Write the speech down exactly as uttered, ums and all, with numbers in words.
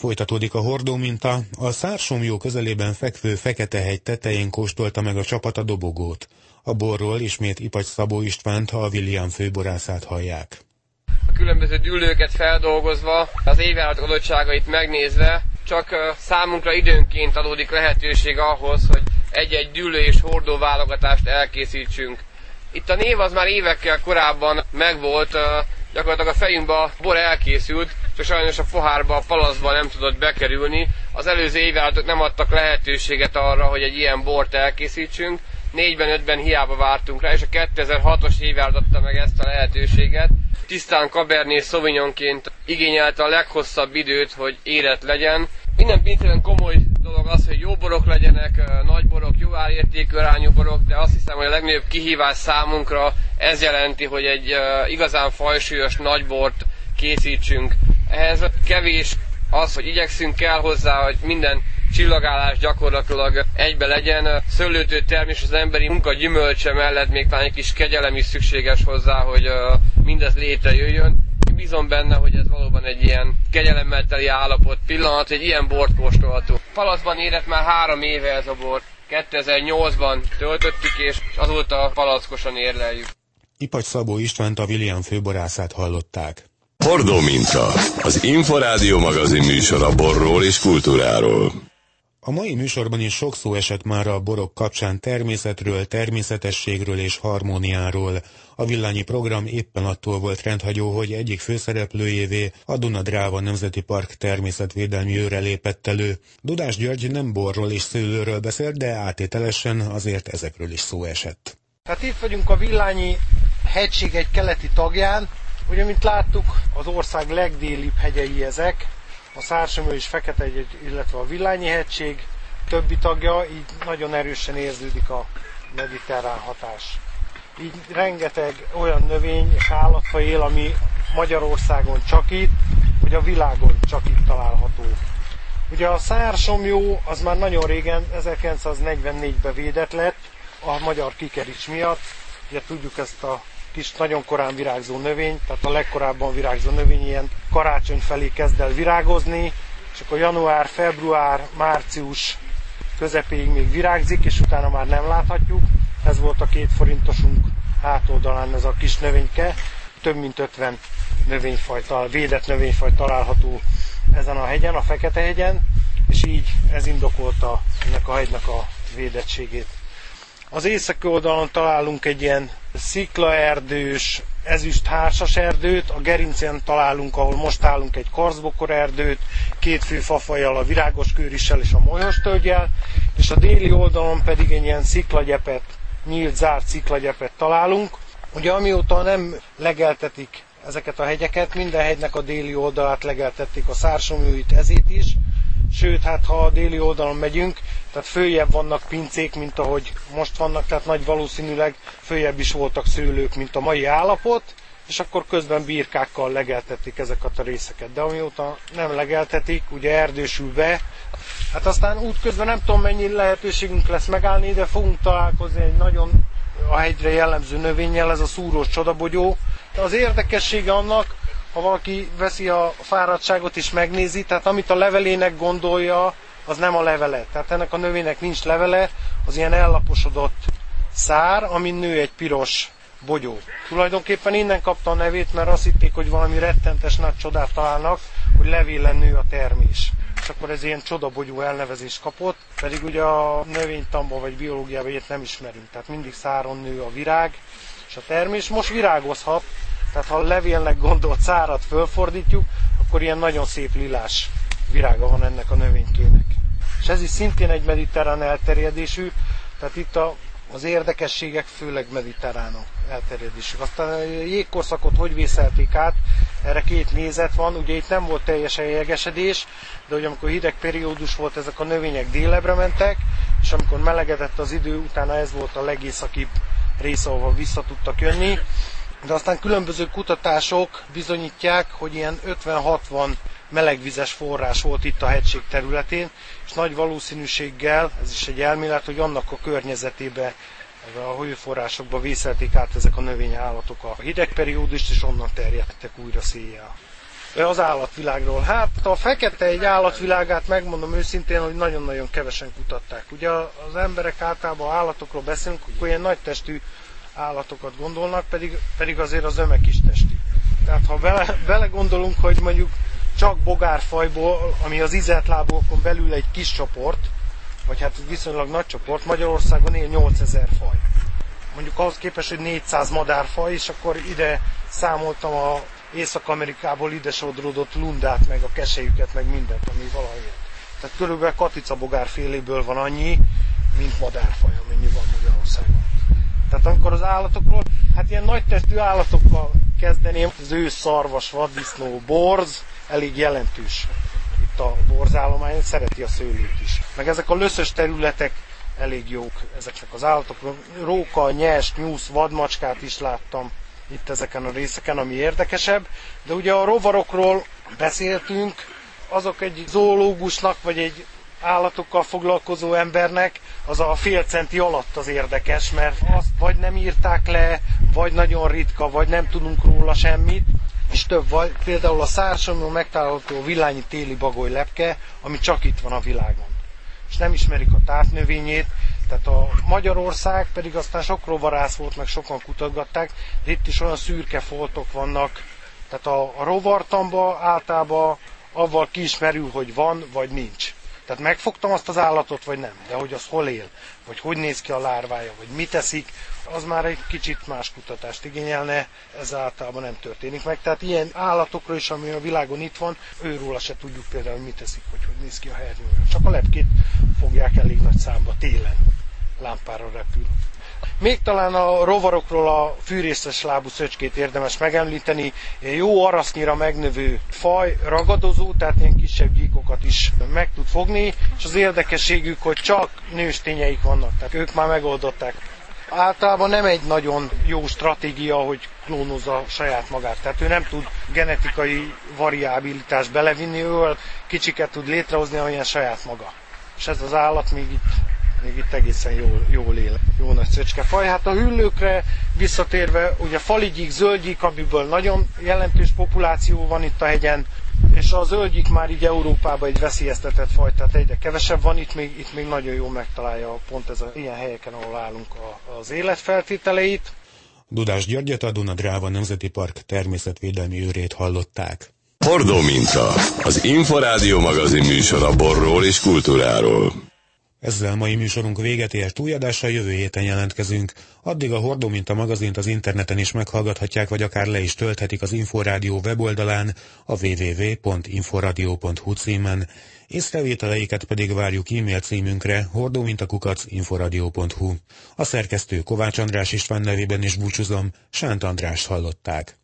Folytatódik a hordóminta, a Szársomlyó közelében fekvő Fekete-hegy tetején kóstolta meg a csapat a dobogót. A borról ismét Ipacs Szabó Istvánt, a William főborászát hallják. A különböző dűlőket feldolgozva, az évjárat adottságait megnézve, csak számunkra időnként adódik lehetőség ahhoz, hogy egy-egy dűlő és hordó válogatást elkészítsünk. Itt a név az már évekkel korábban megvolt, gyakorlatilag a fejünkbe a bor elkészült, csak sajnos a pohárba, a palaszba nem tudott bekerülni. Az előző évjáratok nem adtak lehetőséget arra, hogy egy ilyen bort elkészítsünk. négyben, ötben hiába vártunk rá, és a kétezer-hatos évjárat adta meg ezt a lehetőséget. Tisztán Cabernet Sauvignonként igényelte a leghosszabb időt, hogy érett legyen. Minden pincében komoly dolog az, hogy jó borok legyenek, nagy borok, jó árértékű arányú borok, de azt hiszem, hogy a legnagyobb kihívás számunkra ez jelenti, hogy egy igazán fajsúlyos nagy bort készítsünk. Ehhez kevés az, hogy igyekszünk kell hozzá, hogy minden csillagállás gyakorlatilag egybe legyen. Szőlőtő termés az emberi munka gyümölcse mellett még talán egy kis kegyelem is szükséges hozzá, hogy mindez létrejöjjön. Bízom benne, hogy ez valóban egy ilyen kegyelemmel teli állapot pillanat, hogy egy ilyen bort kóstolhatunk. Palacban érett már három éve ez a bor. kétezer-nyolcban töltöttük, és azóta palackosan érleljük. Ipacs Szabó Istvánt, a William főborászát hallották. Hordóminta, az Inforádió magazin műsor a borról és kultúráról. A mai műsorban is sok szó esett már a borok kapcsán természetről, természetességről és harmóniáról. A villányi program éppen attól volt rendhagyó, hogy egyik főszereplőjévé a Duna-Dráva Nemzeti Park természetvédelmi őre lépett elő. Dudás György nem borról és szőlőről beszélt, de átételesen azért ezekről is szó esett. Hát itt vagyunk a Villányi hegység egy keleti tagján. Ugye, mint láttuk, az ország legdélibb hegyei ezek, a Szársomlyó és Fekete-hegy, illetve a Villányi hegység többi tagja, így nagyon erősen érződik a mediterrán hatás. Így rengeteg olyan növény és állatfaj él, ami Magyarországon csak itt, vagy a világon csak itt található. Ugye a Szársomlyó az már nagyon régen, ezerkilencszáznegyvennégyben védett lett a magyar kikerics miatt. Ugye tudjuk ezt a kis nagyon korán virágzó növény, tehát a legkorábban virágzó növény ilyen karácsony felé kezd el virágozni, és akkor január, február, március közepéig még virágzik, és utána már nem láthatjuk. Ez volt a két forintosunk hátoldalán ez a kis növényke. Több mint ötven növényfaj, védett növényfaj található ezen a hegyen, a Fekete-hegyen, és így ez indokolta ennek a hegynek a védettségét. Az északi oldalon találunk egy ilyen sziklaerdős, ezüst hársas erdőt, a gerincén találunk, ahol most állunk, egy karszbokor erdőt, két fő fafajjal, a virágos kőrissel és a molyostölggyel, és a déli oldalon pedig egy ilyen sziklagyepet, nyílt, zárt sziklagyepet találunk. Ugye amióta nem legeltetik ezeket a hegyeket, minden hegynek a déli oldalát legeltették, a Szársomlyóit, ezét is, sőt, hát ha a déli oldalon megyünk, tehát följebb vannak pincék, mint ahogy most vannak, tehát nagy valószínűleg följebb is voltak szőlők, mint a mai állapot, és akkor közben birkákkal legeltették ezeket a részeket. De amióta nem legeltetik, ugye erdősül be, hát aztán útközben nem tudom mennyi lehetőségünk lesz megállni, de fogunk találkozni egy nagyon a hegyre jellemző növényel, ez a szúrós csodabogyó. De az érdekessége annak, ha valaki veszi a fáradtságot és megnézi, tehát amit a levelének gondolja, az nem a levele. Tehát ennek a növénynek nincs levele, az ilyen ellaposodott szár, amin nő egy piros bogyó. Tulajdonképpen innen kapta a nevét, mert azt hitték, hogy valami rettentes nagy csodát találnak, hogy levélen nő a termés. És akkor ez ilyen csodabogyó elnevezést kapott, pedig ugye a növénytanban vagy biológiában ilyet nem ismerünk. Tehát mindig száron nő a virág és a termés. Most virágozhat, tehát ha a levélnek gondolt szárat fölfordítjuk, akkor ilyen nagyon szép lilás virága van ennek a növénykének. És ez is szintén egy mediterrán elterjedésű, tehát itt a, az érdekességek főleg mediterránok elterjedésük. Aztán a jégkorszakot hogy vészelték át, erre két nézet van, ugye itt nem volt teljesen jegesedés, de ugye amikor hideg periódus volt, ezek a növények délebbre mentek, és amikor melegedett az idő, utána ez volt a legészakibb rész, ahova vissza tudtak jönni. De aztán különböző kutatások bizonyítják, hogy ilyen ötven-hatvan melegvizes forrás volt itt a hegység területén, és nagy valószínűséggel, ez is egy elmélet, hogy annak a környezetébe, a hőforrásokba vészelték át ezek a növényállatok a hideg periódust, és onnan terjedtek újra széjjel. az állatvilágról. Hát a fekete egy állatvilágát megmondom őszintén, hogy nagyon-nagyon kevesen kutatták. Ugye az emberek általában állatokról beszélünk, hogy ilyen nagy testű állatokat gondolnak, pedig, pedig azért az zöme kis testű. Tehát ha bele, belegondolunk, hogy mondjuk csak bogárfajból, ami az ízeltlábúakon belül egy kis csoport, vagy hát viszonylag nagy csoport, Magyarországon él nyolcezer faj. Mondjuk ahhoz képest, hogy négyszáz madárfaj, és akkor ide számoltam a Észak-Amerikából ide sodródott lundát, meg a keselyüket, meg mindent, ami valahol él. Tehát körülbelül katicabogárféléből van annyi, mint madárfaj, amennyi van Magyarországon. Tehát amikor az állatokról, hát ilyen nagy testű állatokkal kezdeném, az ősz, szarvas, vaddisznó, borz, elég jelentős itt a borzállomány, szereti a szőlőt is. Meg ezek a löszös területek elég jók ezeknek az állatokról. Róka, nyers, nyúsz, vadmacskát is láttam itt ezeken a részeken, ami érdekesebb. De ugye a rovarokról beszéltünk, azok egy zoológusnak, vagy egy állatokkal foglalkozó embernek az a fél centi alatt az érdekes, mert azt vagy nem írták le, vagy nagyon ritka, vagy nem tudunk róla semmit, és több vagy. Például a Szársonyban megtalálható a villányi téli bagolylepke, ami csak itt van a világon. És nem ismerik a tápnövényét, tehát a Magyarország pedig aztán sok rovarász volt, meg sokan kutatgatták, de itt is olyan szürke foltok vannak, tehát a, a rovartamba általában avval kiismerül, hogy van, vagy nincs. Tehát megfogtam azt az állatot, vagy nem, de hogy az hol él, vagy hogy néz ki a lárvája, vagy mit eszik, az már egy kicsit más kutatást igényelne, ez általában nem történik meg. Tehát ilyen állatokról is, ami a világon itt van, őróla se tudjuk például, hogy mit eszik, vagy hogy néz ki a hernyója. Csak a lepkét fogják elég nagy számba télen, lámpára repül. Még talán a rovarokról a fűrészes lábú szöcskét érdemes megemlíteni. Jó arasznyira megnövő faj, ragadozó, tehát ilyen kisebb gyíkokat is meg tud fogni, és az érdekességük, hogy csak nőstényeik vannak, tehát ők már megoldották. Általában nem egy nagyon jó stratégia, hogy klónozza saját magát, tehát ő nem tud genetikai variabilitást belevinni, ő kicsiket tud létrehozni, amilyen saját maga. És ez az állat még itt még itt egészen jól, jól él, jó nagy szöcskefaj. Hát a hüllőkre visszatérve, ugye faligyik, zöldgyík, amiből nagyon jelentős populáció van itt a hegyen, és a zöldgyík már így Európában egy veszélyeztetett faj, tehát egyre kevesebb van, itt még, itt még nagyon jól megtalálja pont ez a ilyen helyeken, ahol állunk a, az életfeltételeit. Dudás Györgyöt, a Duna-Dráva Nemzeti Park természetvédelmi őrét hallották. Hordó minta, az Inforádió magazin műsora borról és kultúráról. Ezzel mai műsorunk véget ért, új adással jövő héten jelentkezünk. Addig a Hordó Minta magazint az interneten is meghallgathatják, vagy akár le is tölthetik az Inforádió weboldalán, a double-u double-u double-u pont inforadio pont hu címen. Észrevételeiket pedig várjuk e-mail címünkre hordómintakukac inforadio pont hu. A szerkesztő Kovács András István nevében is búcsúzom, Sánt Andrást hallották.